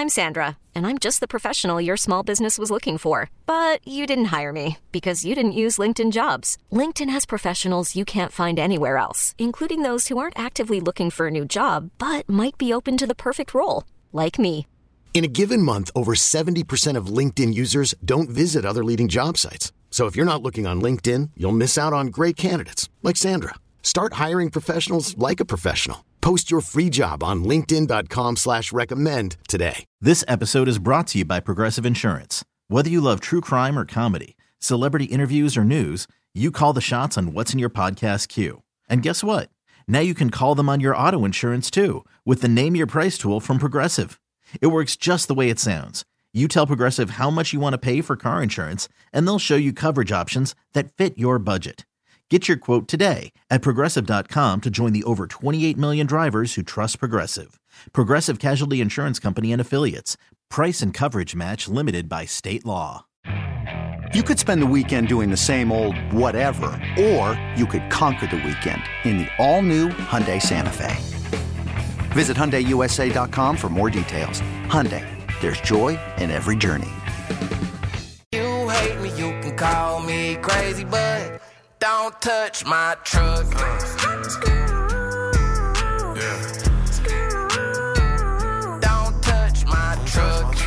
I'm Sandra, and I'm just the professional your small business was looking for. But you didn't hire me because you didn't use LinkedIn Jobs. LinkedIn has professionals you can't find anywhere else, including those who aren't actively looking for a new job, but might be open to the perfect role, like me. In a given month, over 70% of LinkedIn users don't visit other leading job sites. So if you're not looking on LinkedIn, you'll miss out on great candidates like Sandra. Start hiring professionals like a professional. Post your free job on linkedin.com/recommend today. This episode is brought to you by Progressive Insurance. Whether you love true crime or comedy, celebrity interviews or news, you call the shots on what's in your podcast queue. And guess what? Now you can call them on your auto insurance too with the Name Your Price tool from Progressive. It works just the way it sounds. You tell Progressive how much you want to pay for car insurance, and they'll show you coverage options that fit your budget. Get your quote today at Progressive.com to join the over 28 million drivers who trust Progressive. Progressive Casualty Insurance Company and Affiliates. Price and coverage match limited by state law. You could spend the weekend doing the same old whatever, or you could conquer the weekend in the all-new Hyundai Santa Fe. Visit HyundaiUSA.com for more details. Hyundai, there's joy in every journey. You hate me, you can call me crazy, but don't touch my truck. Yeah. Don't touch my truck.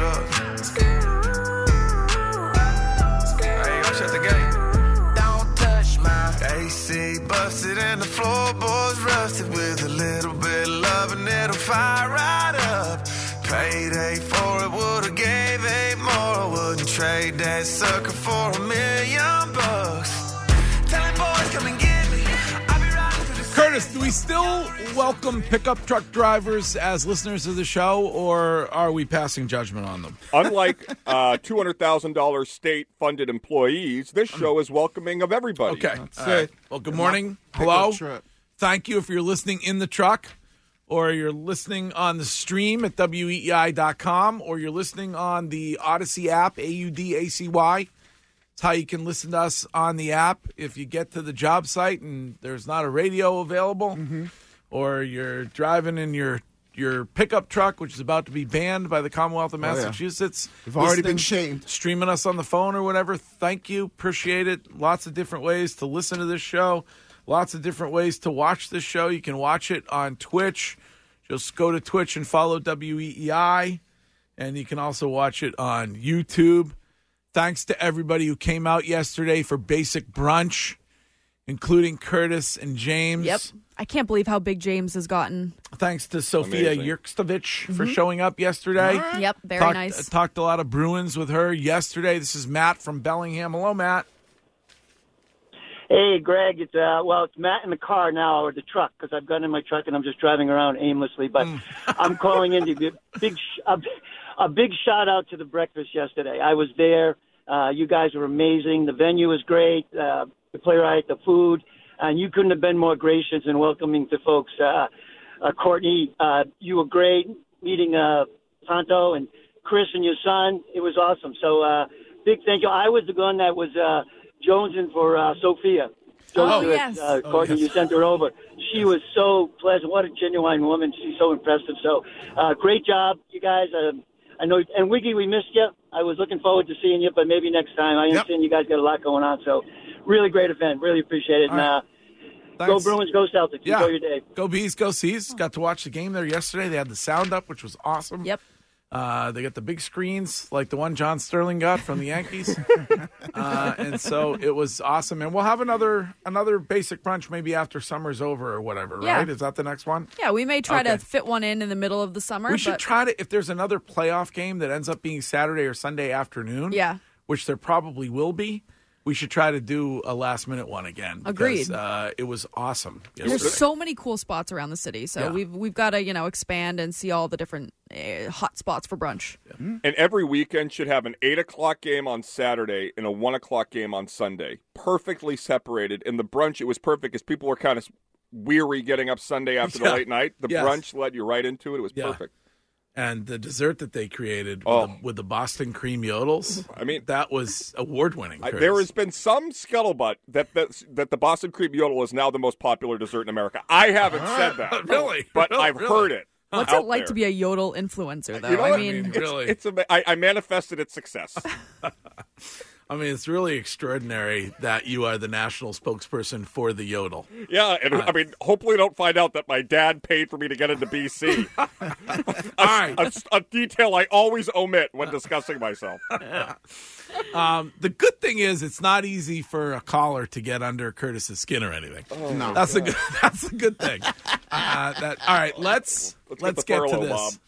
Hey, go shut the gate. Don't touch my AC busted and the floorboards rusted with a little bit of love and it'll fire right up. Payday for it, would've gave 8 more. I wouldn't trade that sucker for $1 million. Telling boys come and get me. I'll be riding through the Curtis, do we still welcome pickup truck drivers as listeners of the show, or are we passing judgment on them? Unlike $200,000 state-funded employees, this show is welcoming of everybody. Okay. Right. Well, good morning. Hello. Thank you if you're listening in the truck, or you're listening on the stream at WEEI.com, or you're listening on the Odyssey app, AUDACY. It's how you can listen to us on the app. If you get to the job site and there's not a radio available, or you're driving in your pickup truck, which is about to be banned by the Commonwealth of Massachusetts. We've already been shamed. Streaming us on the phone or whatever. Thank you. Appreciate it. Lots of different ways to listen to this show. Lots of different ways to watch this show. You can watch it on Twitch. Just go to Twitch and follow WEEI. And you can also watch it on YouTube. Thanks to everybody who came out yesterday for Basic Brunch, including Curtis and James. Yep. I can't believe how big James has gotten. Thanks to Sophia Yerkstovich for showing up yesterday. Yep, very nice. Talked a lot of Bruins with her yesterday. This is Matt from Bellingham. Hello, Matt. Hey, Greg. It's Matt in the car now, or the truck, because I've gotten in my truck and I'm just driving around aimlessly. But I'm calling in to give a big shout out to the breakfast yesterday. I was there. You guys were amazing. The venue was great. The playwright, the food, and you couldn't have been more gracious and welcoming to folks. Courtney, you were great. Meeting Santo and Chris and your son, it was awesome. So big thank you. I was the one that was jonesing for Sophia. Courtney, you sent her over. She was so pleasant. What a genuine woman. She's so impressive. So great job, you guys. I know, and Wiggy, we missed you. I was looking forward to seeing you, but maybe next time. I understand you guys got a lot going on, so really great event. Really appreciate it. And, go Bruins, go Celtics. Yeah. Enjoy your day. Go Bees, go Seas. Got to watch the game there yesterday. They had the sound up, which was awesome. Yep. They got the big screens like the one John Sterling got from the Yankees. And so it was awesome. And we'll have another Basic Brunch maybe after summer's over or whatever, right? Is that the next one? Yeah, we may try to fit one in the middle of the summer. We should try to, if there's another playoff game that ends up being Saturday or Sunday afternoon, which there probably will be, we should try to do a last-minute one again. Agreed. It was awesome yesterday. There's so many cool spots around the city, so we've got to expand and see all the different hot spots for brunch. Yeah. And every weekend should have an 8 o'clock game on Saturday and a 1 o'clock game on Sunday, perfectly separated. In the brunch, it was perfect because people were kind of weary getting up Sunday after the late night. The brunch led you right into it. It was perfect. And the dessert that they created with the Boston cream yodels, I mean, that was award-winning. There has been some scuttlebutt that the Boston cream yodel is now the most popular dessert in America. I haven't said that. Really? But I've heard it. What's it like to be a Yodel influencer, though? I mean, really, I manifested its success. I mean, it's really extraordinary that you are the national spokesperson for the Yodel. Yeah, and I mean, hopefully don't find out that my dad paid for me to get into BC. A detail I always omit when discussing myself. The good thing is it's not easy for a caller to get under Curtis's skin or anything. No. That's a good thing. All right, let's get to this.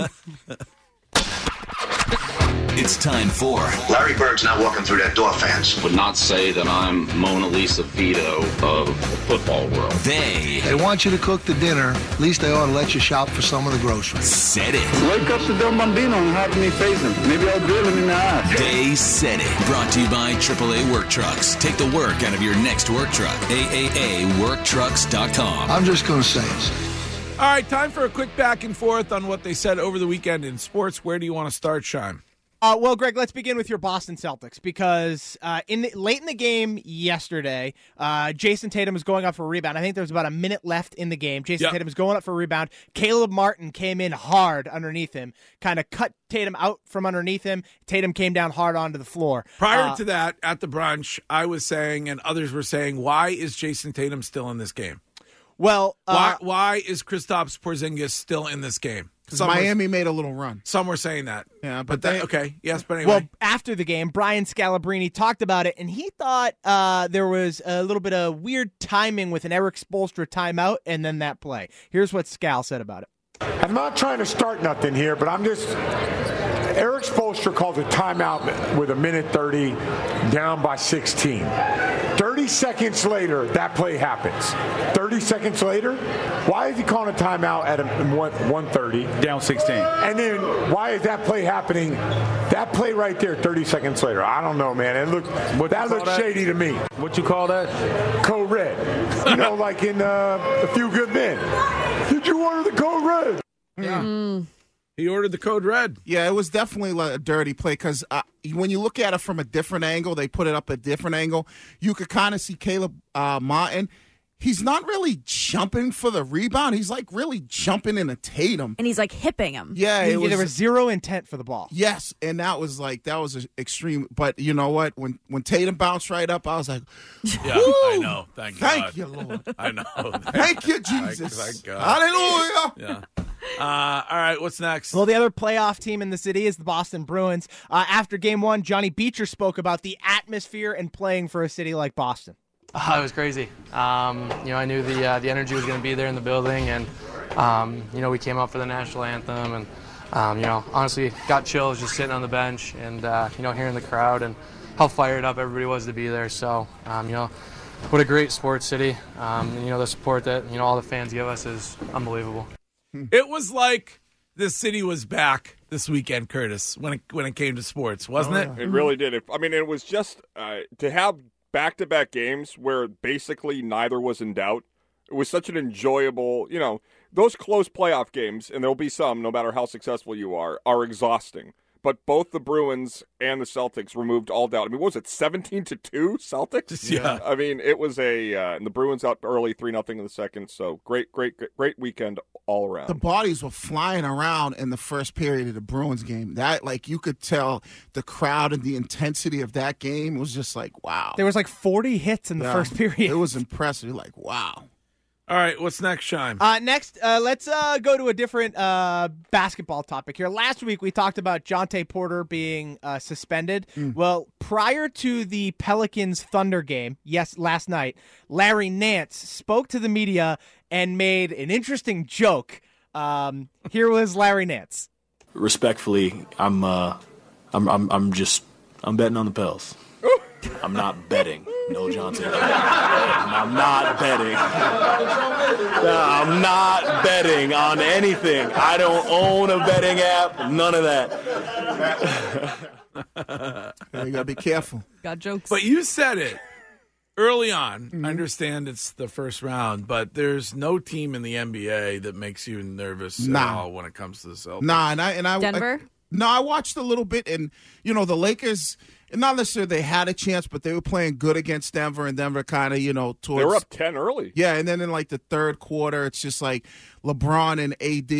It's time for Larry Bird's not walking through that door, fans. Would not say that I'm Mona Lisa Vito of the football world. They want you to cook the dinner. At least they ought to let you shop for some of the groceries. Said it. Wake up the Del Bambino and have me face him. Maybe I'll drill him in the eye. They said it. Brought to you by AAA Work Trucks. Take the work out of your next work truck. AAAWorkTrucks.com. I'm just going to say it. All right, time for a quick back and forth on what they said over the weekend in sports. Where do you want to start, Shime? Well, Greg, let's begin with your Boston Celtics because late in the game yesterday, Jason Tatum was going up for a rebound. I think there was about a minute left in the game. Jason Tatum was going up for a rebound. Caleb Martin came in hard underneath him, kind of cut Tatum out from underneath him. Tatum came down hard onto the floor. Prior to that, at the brunch, I was saying, and others were saying, why is Jason Tatum still in this game? Well, why is Kristaps Porzingis still in this game? Because Miami made a little run. Some were saying that. Yeah, but okay. Yes, but anyway. Well, after the game, Brian Scalabrine talked about it, and he thought there was a little bit of weird timing with an Eric Spoelstra timeout and then that play. Here's what Scal said about it. I'm not trying to start nothing here, but Eric Spoelstra calls a timeout with a minute 30 down by 16. 30 seconds later, that play happens. 30 seconds later, why is he calling a timeout at 1:30? Down 16. And then why is that play happening? That play right there, 30 seconds later. I don't know, man. That looked shady to me. What you call that? Code red. Like in A Few Good Men. Did you order the code red? Yeah. He ordered the code red. Yeah, it was definitely a dirty play because when you look at it from a different angle, they put it up a different angle, you could kind of see Caleb Martin. He's not really jumping for the rebound. He's like really jumping into Tatum. And he's like hipping him. Yeah. There was zero intent for the ball. Yes, and that was extreme. But you know what? When Tatum bounced right up, I was like, yeah, I know. Thank you, Lord. I know. Thank you, Jesus. Thank God. Hallelujah. Yeah. All right, what's next? Well, the other playoff team in the city is the Boston Bruins. After Game 1, Johnny Beecher spoke about the atmosphere and playing for a city like Boston. It was crazy. I knew the energy was going to be there in the building, and we came up for the national anthem, and honestly got chills just sitting on the bench and hearing the crowd and how fired up everybody was to be there. So what a great sports city. The support that all the fans give us is unbelievable. It was like the city was back this weekend, Curtis, when it came to sports, wasn't it? It really did. It was just to have back-to-back games where basically neither was in doubt. It was such an enjoyable, those close playoff games, and there'll be some, no matter how successful you are exhausting. But both the Bruins and the Celtics removed all doubt. What was it, 17-2 Celtics? Yeah. It was and the Bruins out early, 3-0 in the second. So great weekend all around. The bodies were flying around in the first period of the Bruins game. That, you could tell the crowd and the intensity of that game was just like, wow. There was 40 hits in the first period. It was impressive. Wow. All right, what's next, Shime? Next, let's go to a different basketball topic here. Last week, we talked about Jonte Porter being suspended. Well, prior to the Pelicans-Thunder game, last night, Larry Nance spoke to the media and made an interesting joke. Here was Larry Nance. Respectfully, I'm betting on the Pels. I'm not betting. No, Johnson. I'm not betting. I'm not betting on anything. I don't own a betting app. None of that. You got to be careful. Got jokes. But you said it early on. I understand it's the first round, but there's no team in the NBA that makes you nervous at all when it comes to the Celtics. Nah, and I Denver? I watched a little bit, and, the Lakers – not necessarily they had a chance, but they were playing good against Denver, and Denver kind of, towards... They were up 10 early. Yeah, and then in, the third quarter, it's just like LeBron and AD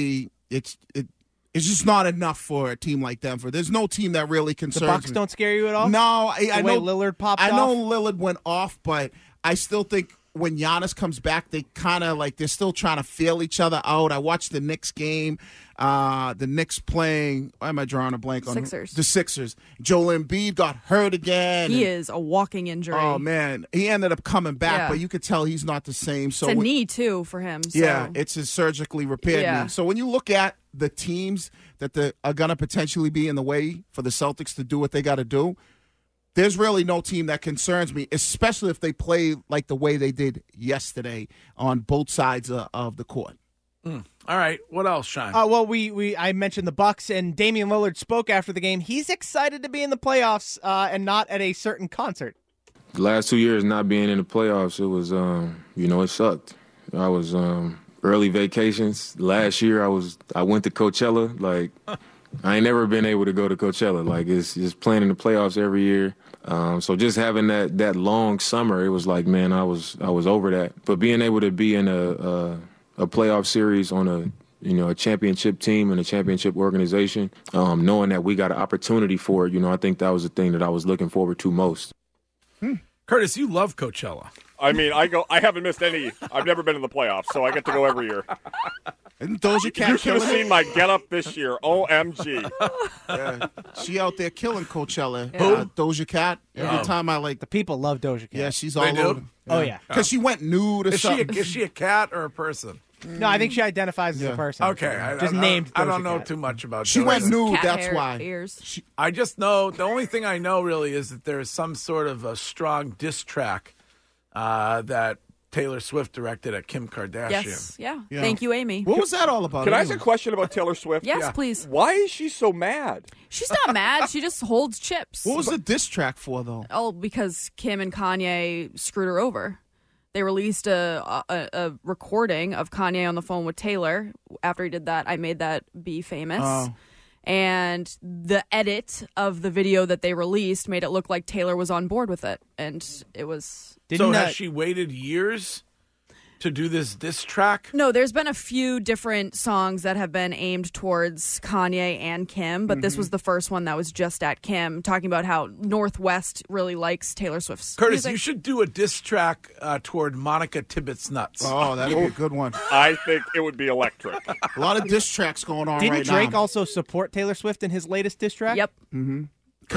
it's just not enough for a team like Denver. There's no team that really concerns The Bucks me. don't scare you at all? No, I know Lillard popped off? I know Lillard went off, but I still think when Giannis comes back, they kind of they're still trying to feel each other out. I watched the Knicks game. The Knicks playing, why am I drawing a blank on Sixers. The Sixers. Joel Embiid got hurt again. He is a walking injury. Oh, man. He ended up coming back, Yeah. but you could tell he's not the same. So It's a knee, too, for him. So. Yeah, it's a surgically repaired Yeah. knee. So when you look at the teams that are going to potentially be in the way for the Celtics to do what they got to do, there's really no team that concerns me, especially if they play like the way they did yesterday on both sides of the court. All right, what else, Shine? Well, I mentioned the Bucks, and Damian Lillard spoke after the game. He's excited to be in the playoffs and not at a certain concert. The last 2 years not being in the playoffs, it was, it sucked. I was early vacations. Last year I went to Coachella. Like, I ain't never been able to go to Coachella. Like, it's just playing in the playoffs every year. So just having that long summer, it was like, man, I was over that. But being able to be in a playoff series on a championship team and a championship organization, knowing that we got an opportunity for it, I think that was the thing that I was looking forward to most. Curtis, you love Coachella. I mean, I haven't missed any. I've never been in the playoffs, so I get to go every year. And Doja Cat You should have killing seen my get-up this year. OMG. Yeah. She out there killing Coachella. Yeah. Doja Cat. Every time the people love Doja Cat. Yeah, she's They all do? over. Oh, yeah. Because she went nude or Is something. she a cat or a person? No, I think she identifies as a person. Okay. Just named I don't Doja know Cat. too much about She Doja. went nude, Cat that's hair, why. Ears. I just know, the only thing I know really is that there is some sort of a strong diss track that Taylor Swift directed at Kim Kardashian. Yes. Yeah. Thank you, Amy. What was that all about? Can I ask a question about Taylor Swift? Yes, please. Why is she so mad? She's not mad. She just holds chips. What was the diss track for, though? Oh, because Kim and Kanye screwed her over. They released a recording of Kanye on the phone with Taylor. After he did that, I Made That Be Famous. Oh. And the edit of the video that they released made it look like Taylor was on board with it. And it was... So has she waited years to do this diss track? No, there's been a few different songs that have been aimed towards Kanye and Kim, but this was the first one that was just at Kim, talking about how Northwest really likes Taylor Swift's Curtis, music. you should do a diss track toward Monica Tippett's nuts. Oh, that'd be a good one. I think it would be electric. A lot of diss tracks going on Didn't right Drake now. also support Taylor Swift in his latest diss track? Yep. Mm-hmm.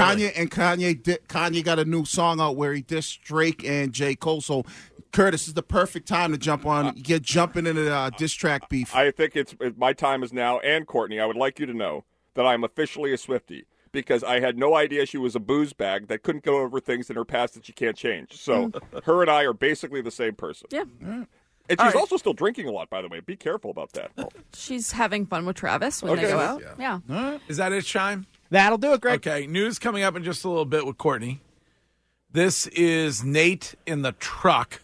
Kanye got a new song out where he dissed Drake and J. Cole. So, Curtis, is the perfect time to jump on. Get jumping into the diss track beef. I think my time is now. And Courtney, I would like you to know that I'm officially a Swiftie because I had no idea she was a booze bag that couldn't go over things in her past that she can't change. So, her and I are basically the same person. Yeah. And she's also still drinking a lot, by the way. Be careful about that. She's having fun with Travis when they go out. Yeah. Is that it, Shime? That'll do it, Greg. Okay, news coming up in just a little bit with Courtney. This is Nate in the truck.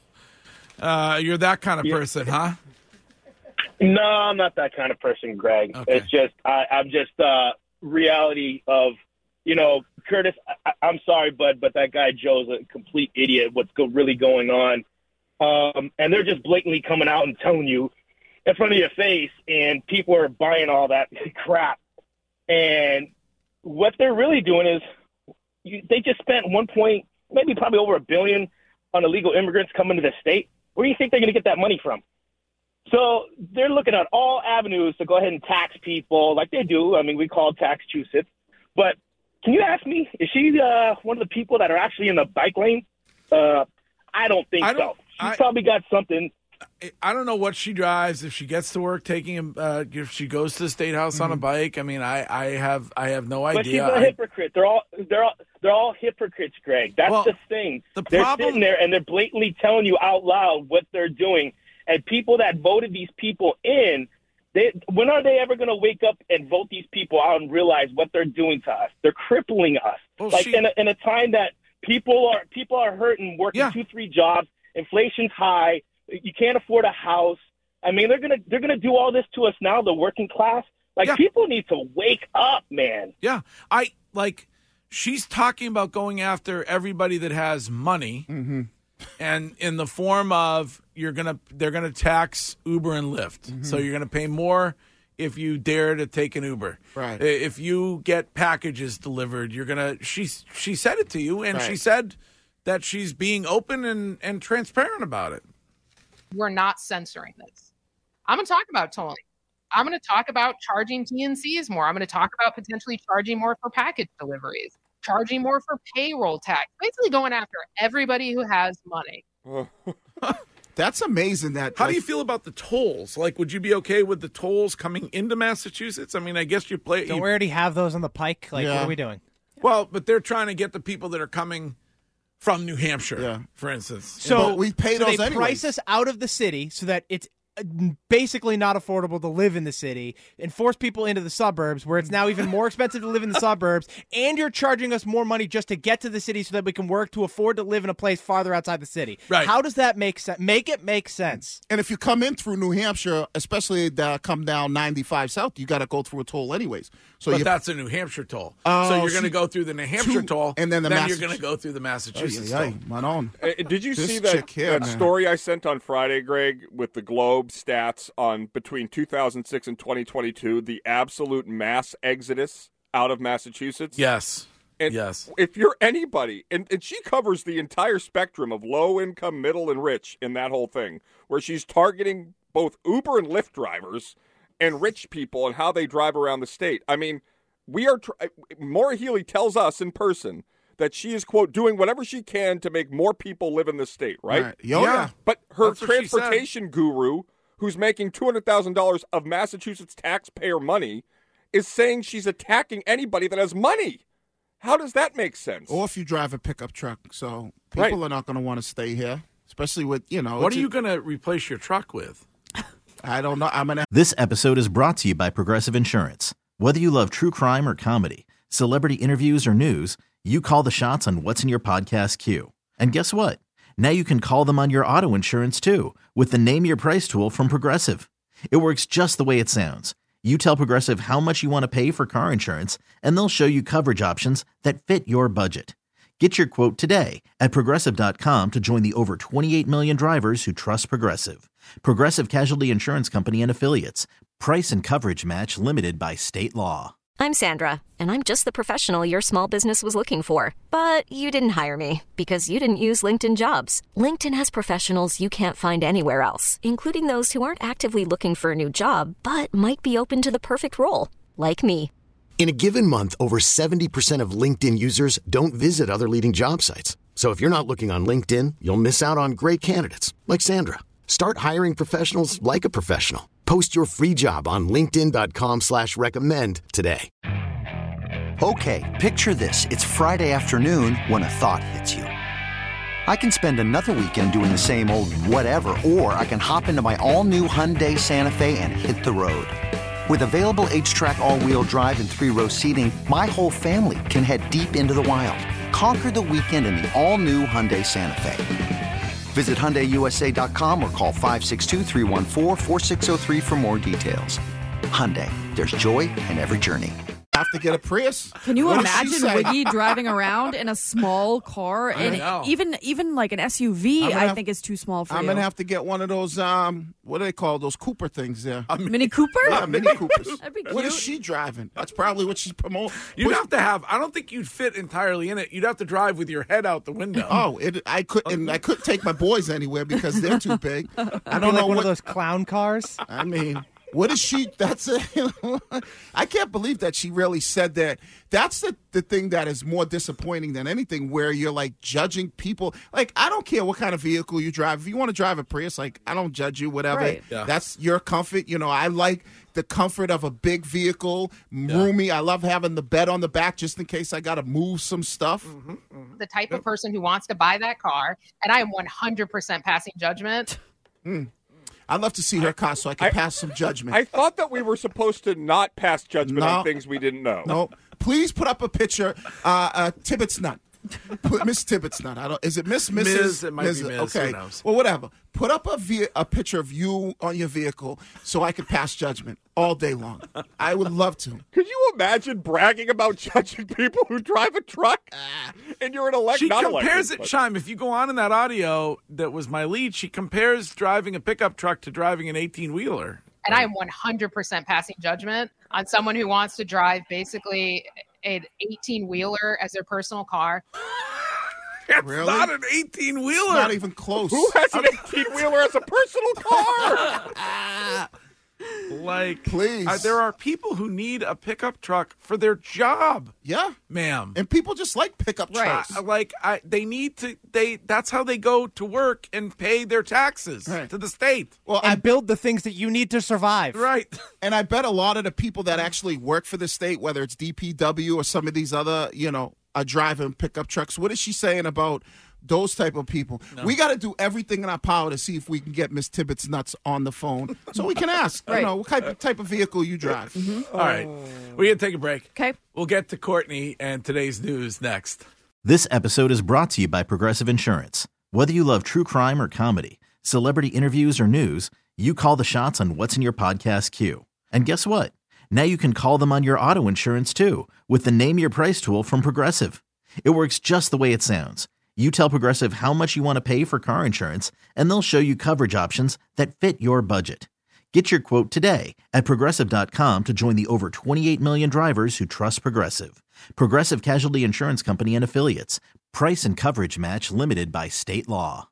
You're that kind of person, huh? No, I'm not that kind of person, Greg. Okay. It's just I'm just reality of, Curtis. I'm sorry, but that guy Joe's a complete idiot. What's really going on? And they're just blatantly coming out and telling you in front of your face, and people are buying all that crap. And what they're really doing is they just spent probably over $1 billion on illegal immigrants coming to the state. Where do you think they're going to get that money from? So they're looking at all avenues to go ahead and tax people like they do. I mean, we call it Taxchusetts. But can you ask me, is she one of the people that are actually in the bike lane? I don't think so. She's probably got something. I don't know what she drives. If she gets to work, if she goes to the State House on a bike. I mean, I have no idea. But she's a hypocrite. They're all hypocrites, Greg. That's the thing. They're sitting there and they're blatantly telling you out loud what they're doing. And people that voted these people in, when are they ever going to wake up and vote these people out and realize what they're doing to us? They're crippling us. Well, in a time that people are hurting, working 2-3 jobs, inflation's high. You can't afford a house. I mean, they're gonna do all this to us now, the working class. People need to wake up, man. Yeah, she's talking about going after everybody that has money, and in the form of they're gonna tax Uber and Lyft, so you're gonna pay more if you dare to take an Uber. Right. If you get packages delivered, you're going to, she said it to you, and she said that she's being open and transparent about it. We're not censoring this. I'm going to talk about tolling. I'm going to talk about charging TNCs more. I'm going to talk about potentially charging more for package deliveries, charging more for payroll tax, basically going after everybody who has money. That's amazing. How do you feel about the tolls? Like, would you be okay with the tolls coming into Massachusetts? I mean, I guess Don't we already have those on the pike? Like, what are we doing? Well, but they're trying to get the people that are coming from New Hampshire, for instance. So we pay those they anyways. price us out of the city so that it's basically not affordable to live in the city and force people into the suburbs where it's now even more expensive to live in the suburbs, and you're charging us more money just to get to the city so that we can work to afford to live in a place farther outside the city. Right. How does that make sense? Make it make sense. And if you come in through New Hampshire, especially come down 95 South, you got to go through a toll anyways. So but that's a New Hampshire toll. So you're going to go through the New Hampshire toll, and then you're going to go through the Massachusetts toll. Did you see This that, chick here, man. story I sent on Friday, Greg, with the Globe stats on between 2006 and 2022, the absolute mass exodus out of Massachusetts? Yes. And yes. If you're anybody, and she covers the entire spectrum of low income, middle, and rich in that whole thing, where she's targeting both Uber and Lyft drivers and rich people and how they drive around the state. I mean, Maura Healey tells us in person that she is, quote, doing whatever she can to make more people live in the state, right? Yeah. But her That's what she said. transportation guru, who's making $200,000 of Massachusetts taxpayer money, is saying she's attacking anybody that has money. How does that make sense? Or if you drive a pickup truck. So people are not going to want to stay here, especially with, What are you going to replace your truck with? I don't know. This episode is brought to you by Progressive Insurance. Whether you love true crime or comedy, celebrity interviews or news, you call the shots on what's in your podcast queue. And guess what? Now you can call them on your auto insurance too with the Name Your Price tool from Progressive. It works just the way it sounds. You tell Progressive how much you want to pay for car insurance, and they'll show you coverage options that fit your budget. Get your quote today at Progressive.com to join the over 28 million drivers who trust Progressive. Progressive Casualty Insurance Company and Affiliates. Price and coverage match limited by state law. I'm Sandra, and I'm just the professional your small business was looking for. But you didn't hire me because you didn't use LinkedIn Jobs. LinkedIn has professionals you can't find anywhere else, including those who aren't actively looking for a new job, but might be open to the perfect role, like me. In a given month, over 70% of LinkedIn users don't visit other leading job sites. So if you're not looking on LinkedIn, you'll miss out on great candidates like Sandra. Start hiring professionals like a professional. Post your free job on linkedin.com/recommend today. Okay, picture this. It's Friday afternoon when a thought hits you. I can spend another weekend doing the same old whatever, or I can hop into my all-new Hyundai Santa Fe and hit the road. With available H-Track all-wheel drive and 3-row seating, my whole family can head deep into the wild. Conquer the weekend in the all-new Hyundai Santa Fe. Visit HyundaiUSA.com or call 562-314-4603 for more details. Hyundai, there's joy in every journey. Have to get a Prius. Can you What does imagine she say? Wiggy driving around in a small car? I know. Even like an SUV, I have- think is too small for I'm you. going to have to get one of those, what do they call those Cooper things there? Mini Cooper? Yeah, Mini Coopers. That'd be What is cute. she driving? That's probably what she's promoting. You'd have to have. I don't think you'd fit entirely in it. You'd have to drive with your head out the window. I couldn't take my boys anywhere because they're too big. I don't like know one what of those clown cars. I mean, what is she? That's a. I can't believe that she really said that. That's the thing that is more disappointing than anything, where you're like judging people. Like, I don't care what kind of vehicle you drive. If you want to drive a Prius, like, I don't judge you, whatever. Right. Yeah. That's your comfort. I like the comfort of a big vehicle, roomy. I love having the bed on the back just in case I got to move some stuff. The type of person who wants to buy that car, and I am 100% passing judgment. I'd love to see her car so I can pass some judgment. I thought that we were supposed to not pass judgment No. on things we didn't know. No, please put up a picture. Tibbetts Nut. Put Miss Tibbetts Nut. Is it Miss, Mrs.? Ms., it might be Ms., Okay. who knows? Well, whatever. Put up a picture of you on your vehicle so I can pass judgment all day long. I would love to. Could you imagine bragging about judging people who drive a truck? And you're an She not compares elected, it, Chime. If you go on in that audio that was my lead, she compares driving a pickup truck to driving an 18-wheeler. And I am 100% passing judgment on someone who wants to drive basically an 18-wheeler as their personal car. It's Really? not an 18-wheeler. Not even close. Who has an 18-wheeler as a personal car? Like, please. There are people who need a pickup truck for their job. Yeah, ma'am. And people just like pickup trucks. They need to. That's how they go to work and pay their taxes to the state. Well, and build the things that you need to survive. Right. And I bet a lot of the people that actually work for the state, whether it's DPW or some of these other, driving pickup trucks, what is she saying about those type of people? No. We got to do everything in our power to see if we can get Miss Tibbetts nuts on the phone so we can ask, what type of vehicle you drive. All right. We're going to take a break. Okay. We'll get to Courtney and today's news next. This episode is brought to you by Progressive Insurance. Whether you love true crime or comedy, celebrity interviews or news, you call the shots on what's in your podcast queue. And guess what? Now you can call them on your auto insurance too with the Name Your Price tool from Progressive. It works just the way it sounds. You tell Progressive how much you want to pay for car insurance, and they'll show you coverage options that fit your budget. Get your quote today at Progressive.com to join the over 28 million drivers who trust Progressive. Progressive Casualty Insurance Company and Affiliates. Price and coverage match limited by state law.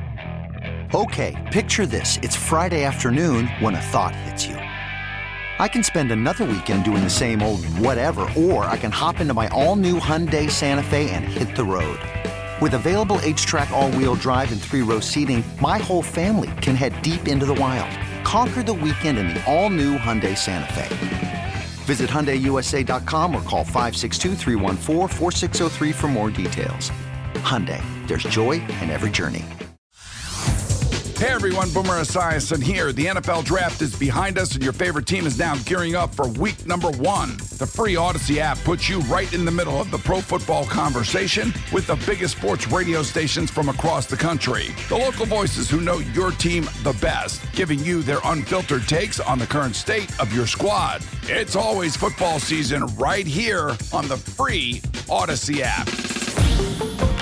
Okay, picture this. It's Friday afternoon when a thought hits you. I can spend another weekend doing the same old whatever, or I can hop into my all-new Hyundai Santa Fe and hit the road. With available H-Track all-wheel drive and 3-row seating, my whole family can head deep into the wild. Conquer the weekend in the all-new Hyundai Santa Fe. Visit HyundaiUSA.com or call 562-314-4603 for more details. Hyundai, there's joy in every journey. Hey everyone, Boomer Esiason here. The NFL Draft is behind us and your favorite team is now gearing up for week number 1. The free Odyssey app puts you right in the middle of the pro football conversation with the biggest sports radio stations from across the country. The local voices who know your team the best, giving you their unfiltered takes on the current state of your squad. It's always football season right here on the free Odyssey app.